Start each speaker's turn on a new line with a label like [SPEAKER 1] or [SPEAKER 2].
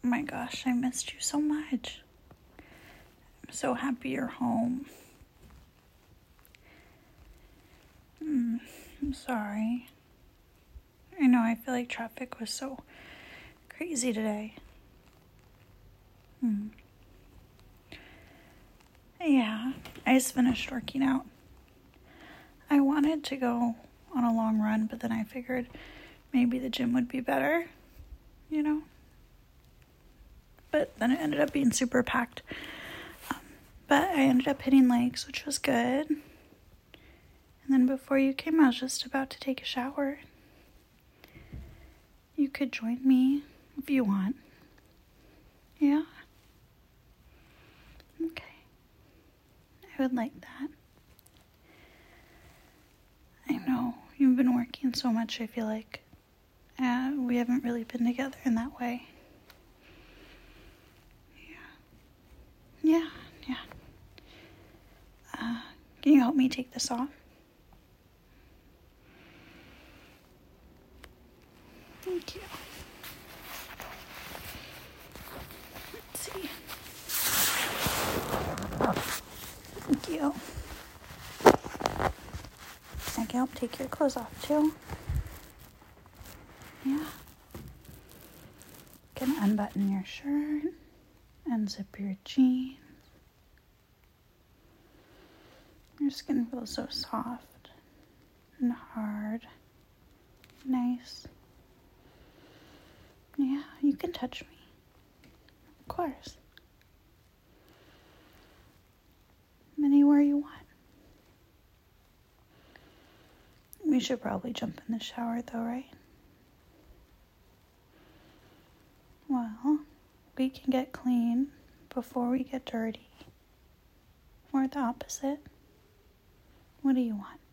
[SPEAKER 1] Oh my gosh, I missed you so much. I'm so happy you're home. I'm sorry. I know, I feel like traffic was so crazy today. Yeah, I just finished working out. I wanted to go on a long run, but then I figured maybe the gym would be better, But then it ended up being super packed. But I ended up hitting legs, which was good. And then before you came, I was just about to take a shower. You could join me if you want. Yeah? Okay. I would like that. I know, you've been working so much, I feel like we haven't really been together in that way. Yeah. Can you help me take this off? Thank you. Let's see. Thank you. I can help take your clothes off too. Yeah. Can unbutton your shirt, unzip your jeans. Your skin feels so soft and hard. Nice. Yeah, you can touch me. Of course. Anywhere you want. We should probably jump in the shower though, right? Well, we can get clean before we get dirty. Or the opposite. What do you want?